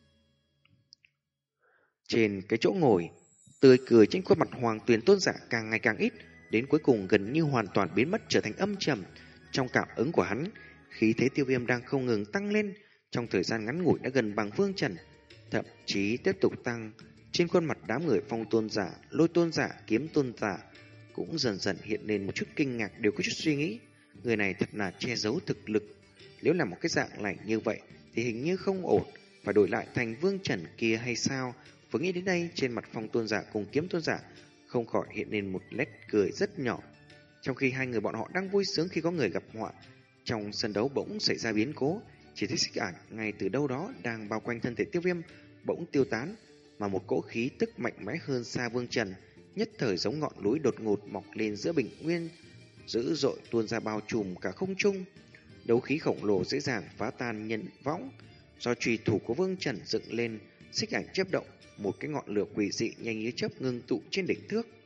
Trên cái chỗ ngồi, tươi cười trên khuôn mặt Hoàng Tuyền Tôn giả càng ngày càng ít, đến cuối cùng gần như hoàn toàn biến mất, trở thành âm trầm. Trong cảm ứng của hắn, khí thế Tiêu Viêm đang không ngừng tăng lên, trong thời gian ngắn ngủi đã gần bằng Vương Trần, thậm chí tiếp tục tăng. Trên khuôn mặt đám người Phong Tôn giả, Lôi Tôn giả, Kiếm Tôn giả cũng dần dần hiện lên một chút kinh ngạc, đều có chút suy nghĩ. Người này thật là che giấu thực lực. Nếu là một cái dạng lành như vậy thì hình như không ổn, phải đổi lại thành Vương Trần kia hay sao? Vừa nghĩ đến đây, trên mặt Phong Tôn giả cùng Kiếm Tôn giả không khỏi hiện lên một nét cười rất nhỏ. Trong khi hai người bọn họ đang vui sướng khi có người gặp họa, trong sân đấu bỗng xảy ra biến cố. Chỉ thấy xích ảnh ngay từ đâu đó đang bao quanh thân thể Tiêu Viêm bỗng tiêu tán, mà một cỗ khí tức mạnh mẽ hơn xa Vương Trần, nhất thời giống ngọn núi đột ngột mọc lên giữa bình nguyên, dữ dội tuôn ra bao trùm cả không trung. Đấu khí khổng lồ dễ dàng phá tan nhân võng, do chùy thủ của Vương Trần dựng lên, xích ảnh chớp động, một cái ngọn lửa quỷ dị nhanh như chớp ngưng tụ trên đỉnh thước.